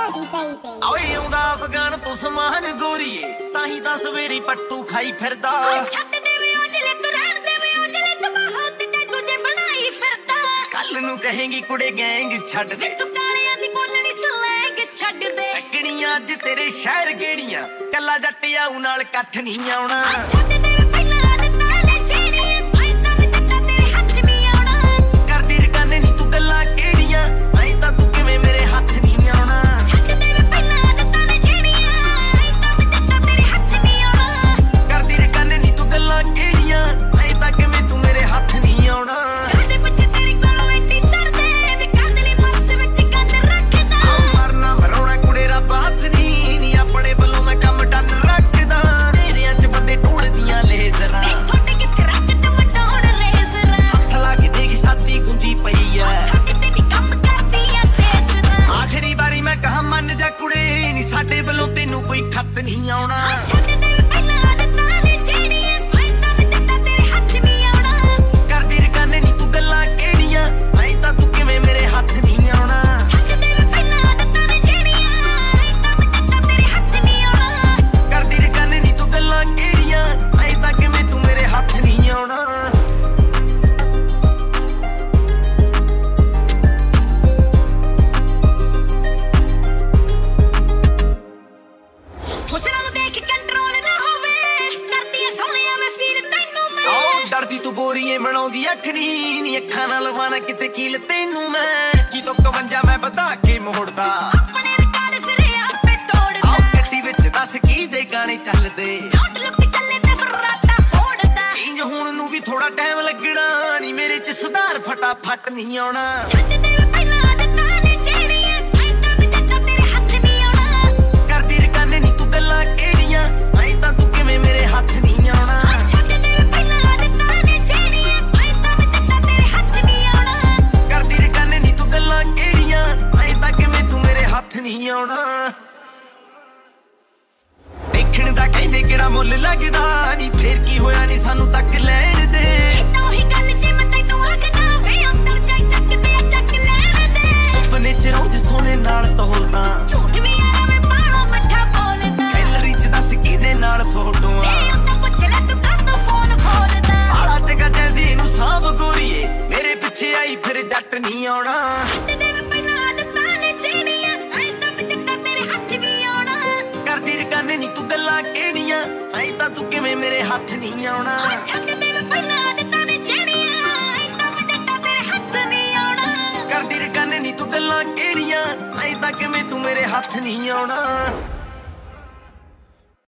Dirty baby. ਓਏ ਆਉਂਦਾ ਅਫਗਾਨ ਤੋਂ ਸਮਾਨ ਗੋਰੀਏ ਤਾਂ ਹੀ ਤਾਂ ਸਵੇਰੀ ਪੱਟੂ ਖਾਈ ਫਿਰਦਾ ਛੱਡ ਦੇਵੇਂ ਉਜਲੇ ਤੂੰ ਰਹਿਣ ਦੇਵੇਂ ਉਜਲੇ ਤੂੰ ਬਾਹੋਂ ਤੇ ਤੁਝੇ ਬਣਾਈ ਫਿਰਦਾ ਕੱਲ ਨੂੰ ਕਹੇਂਗੀ ਕੁੜੇ ਗੈਂਗ ਛੱਡ ਦੇ ਤੂੰ ਕਾਲਿਆਂ ਦੀ ਬੋਲਣੀ ਸਲੈਂਗ ਛੱਡ ਦੇ ਲੱਗਣੀਆਂ ਅੱਜ ਤੇਰੇ ਸ਼ਹਿਰ ਗੇੜੀਆਂ ਕੱਲਾ ਜੱਟ ਆਉ ਨਾਲ ਇਕੱਠ ਨਹੀਂ ਆਉਣਾ ਛੱਡ ਦੇਵੇਂ ਪਹਿਲਾਂ ਦਿੱਤਾ ਲੈ ਛੇੜੀ ਆਈ ਤਾਂ ਮੈਂ ਦਿੱਤਾ ਤੇਰੇ ਹੱਥ ਨਹੀਂ ਆਉਣਾ ਕਰਦੀ ਰਕਾਨੇ ਨੀ ਤੂੰ ਗੱਲਾਂ ਕਿਹੜੀਆਂ ਐਂ ਤਾਂ ਤੂੰ ਕਿਵੇਂ ਮੇਰੇ ਹੱਥ ਨਹੀਂ ਆਉਣਾ ਛੱਡ ਦੇਵੇਂ ਪਹਿਲਾਂ ਦਿੱਤਾ ਲੈ ਛੇੜੀ ਆਈ ਤਾਂ ਮੈਂ ਦਿੱਤਾ ਤੇਰੇ ਹੱਥ ਨਹੀਂ ਆਉਣਾ ਕਰਦੀ ਰਕਾਨੇ ਨੀ ਤੂੰ ਗੱਲਾਂ ਕਿਹੜੀਆਂ ਐਂ ਤਾਂ ਕਿਵੇਂ ਤੂੰ ਮੇਰੇ ਹੱਥ ਨਹੀਂ ਆਉਣਾ ਕਰਦੇ ਪਿੱਛੇ ਤੇਰੀ ਕੋਲੋਂ ਐਂਟੀ ਸਰਦੇ ਵੀ ਕਾਦਲੀ ਪਰਸ ਵਿੱਚ ਗੰਨ ਰੱਖਦਾ ਮਰਨਾ ਮਰਾਉਣਾ ਕੁੜੇ ਰੱਬ ਹੱਥ ਨੀ ਆਪਣੇ ਵੱਲੋਂ ਮੈਂ ਕੰਮ ਡਨ ਰੱਖਦਾ ਤੇਰਿਆਂ ਚ ਬੰਦੇ ਢੂਲਦੀਆਂ ਲੇਜ਼ਰਾਂ ਥੋੜੇ ਕਿੱਥੇ ਰੱਖ ਟਮਟਾਉਣ ਰੇਜ਼ਰਾਂ ਹੱਥ ਲਾ ਕੇ ਦੇਖ ਛਾਤੀ ਗੁੰਜੀ ਪਈ ਐ ਕਿਤੇ ਨੀ ਕੰਮ ਕਰਦੀ ਆ ਤੇਜ਼ਰਾਂ ਆਖਰੀ ਵਾਰੀ ਮੈਂ ਕਹਾ ਮੰਨ ਜਾ ਕੁੜੇ ਨੀ ਸਾਡੇ ਵੱਲੋਂ ਤੈਨੂੰ ਕੋਈ ਖੱਤ ਨਹੀਂ ਆਉਣਾ ਛੱਡ ਦੇਵੇਂ ਪਹਿਲਾਂ ਦਿੱਤਾ ਲੈ ਛੇੜੀ ਆਈ ਤਾਂ ਮੈਂ ਦਿੱਤਾ ਤੇਰੇ ਹੱਥ ਨਹੀਂ ਆਉਣਾ ਕਰਦੀ ਰਕਾਨੇ ਨੀ ਤੂੰ ਗੱਲਾਂ ਕਿਹੜੀਆਂ ਐਂ ਤਾਂ ਤੂੰ ਕਿਵੇਂ ਮੇਰੇ ਹੱਥ ਨਹੀਂ ਆਉਣਾ ਛੱਡ ਦੇਵੇਂ ਪਹਿਲਾਂ ਦਿੱਤਾ ਲੈ ਛੇੜੀ ਆਈ ਤਾਂ ਮੈਂ ਦਿੱਤਾ ਤੇਰੇ ਹੱਥ ਨਹੀਂ ਆਉਣਾ ਕਰਦੀ ਰਕਾਨੇ ਨੀ ਤੂੰ ਗੱਲਾਂ ਕਿਹੜੀਆਂ ਐਂ ਤਾਂ ਕਿਵੇਂ ਤੂੰ ਮੇਰੇ ਹੱਥ ਨਹੀਂ ਆਉਣਾ ਹੁਸਨਾਂ ਨੂੰ ਦੇਖ ਕੰਟਰੋਲ ਨਾ ਹੋਵੇ ਕਰਦੀ ਐ ਸੋਹਣਿਆ ਮੈਂ ਫੀਲ ਤੈਨੂੰ ਮੈਂ ਆਓ ਡਰਦੀ ਤੂੰ ਗੋਰੀਏ ਬਣਾਉਂਦੀ ਅੱਖ ਨੀ ਅੱਖਾਂ ਨਾਲ ਲਵਾਣਾ ਕਿਤੇ ਕੀਲ ਤੈਨੂੰ ਮੈਂ ਕੀ ਤੋਂ 51 ਮੈਂ ਵਧਾ ਕੇ ਮੋੜਦਾ ਆਪਣੇ ਰਿਕਾਰਡ ਫਿਰ ਆਪੇ ਤੋੜਦਾ ਆਓ ਗੱਡੀ ਵਿੱਚ ਦੱਸ ਕੀ ਦੇ ਗਾਣੇ ਚੱਲਦੇ ਡੋਟ ਲੁੱਕ ਚੱਲੇ ਤੇ ਫਰਾਟਾ ਫੋੜਦਾ ਚੇਂਜ ਹੋਣ ਨੂੰ ਵੀ ਥੋੜਾ ਟਾਈਮ ਲੱਗਣਾ ਨੀ ਮੇਰੇ ਚ ਸੁਧਾਰ ਫਟਾਫਟ ਨਹੀਂ ਆਉਣਾ ਛੱਡ ਦੇਵੇਂ ਪਹਿਲਾਂ ਦਿੱਤਾ ਲੈ ਛੇੜੀ ਆਈ ਤਾਂ ਮੈਂ ਦਿੱਤਾ ਤੇਰੇ ਹੱਥ ਨਹੀਂ ਆਉਣਾ ਕਰਦੀ ਰਕਾਨੇ ਨੀ ਤੂੰ ਗੱਲਾਂ ਕਿਹੜੀਆਂ ਐਂ ਤਾਂ ਤੂੰ ਕਿਵੇਂ ਮੇਰੇ ਹੱਥ ਨਹੀਂ ਆਉਣਾ ਛੱਡ ਦੇਵੇਂ ਪਹਿਲਾਂ ਦਿੱਤਾ ਲੈ ਛੇੜੀ ਆਈ ਤਾਂ ਮੈਂ ਦਿੱਤਾ ਤੇਰੇ ਹੱਥ ਨਹੀਂ ਆਉਣਾ ਕਰਦੀ ਰਕਾਨੇ ਨੀ ਤੂੰ ਗੱਲਾਂ ਕਿਹੜੀਆਂ ਐਂ ਤਾਂ ਕਿਵੇਂ ਤੂੰ ਮੇਰੇ ਹੱਥ ਨਹੀਂ ਆਉਣਾ ਦੇਖਣ ਦਾ ਕਹਿੰਦੇ ਕਿਹੜਾ ਮੁੱਲ ਲੱਗਦਾ ਨੀ ਫੇਰ ਕੀ ਹੋਇਆ ਨੀ ਸਾਨੂੰ ਤੱਕ ਲੈਣ ਦੇ ਤਾਂ ਉਹੀ ਗੱਲ ਜੇ ਮੈਂ ਤੈਨੂੰ ਆਖਦਾ ਵੇ ਅੰਦਰ ਜਾਈ ਚੱਕਦੇ ਆ ਚੱਕ ਲੈਣ ਦੇ ਸੁਪਨੇ ਚ ਰੋਜ਼ ਸੋਨੇ ਨਾਲ ਤੋਲਦਾ ਝੂਠ ਵੀ ਆ ਮੈਂ ਬਾਹਰੋਂ ਮੱਠਾ ਬੋਲਦਾ ਗੈਲਰੀ ਚ ਦੱਸ ਕਿਹਦੇ ਨਾਲ ਫੋਟੋਆਂ ਇਹ ਤਾਂ ਪੁੱਛ ਲੈ ਤੂੰ ਕਾਹਤੋਂ ਫੋਨ ਖੋਲਦਾ ਆਲਾ ਚੰਗਾ ਜੈਸੀ ਨੂੰ ਸਾਂਭ ਗੋਰੀਏ ਮੇਰੇ ਪਿੱਛੇ ਆਈ ਫਿਰ ਜੱਟ ਨਹੀਂ ਆਉਣਾ ਛੱਡ ਦੇਵੇਂ ਪਹਿਲਾਂ ਦਿੱਤਾ ਲੈ ਛੇੜੀ ਆਈ ਤਾਂ ਮੈਂ ਦਿੱਤਾ ਤੇਰੇ ਹੱਥ ਨਹੀਂ ਆਉਣਾ ਕਰਦੀ ਰਕਾਨੇ ਨੀ ਤੂੰ ਗੱਲਾਂ ਕਿਹੜੀਆਂ ਐਂ ਤਾਂ ਤੂੰ ਕਿਵੇਂ ਮੇਰੇ ਹੱਥ ਨਹੀਂ ਆਉਣਾ ਛੱਡ ਦੇਵੇਂ ਪਹਿਲਾਂ ਦਿੱਤਾ ਲੈ ਛੇੜੀ ਆਈ ਤਾਂ ਮੈਂ ਦਿੱਤਾ ਤੇਰੇ ਹੱਥ ਨਹੀਂ ਆਉਣਾ ਕਰਦੀ ਰਕਾਨੇ ਨੀ ਤੂੰ ਗੱਲਾਂ ਕਿਹੜੀਆਂ ਐਂ ਤਾਂ ਕਿਵੇਂ ਤੂੰ ਮੇਰੇ ਹੱਥ ਨਹੀਂ ਆਉਣਾ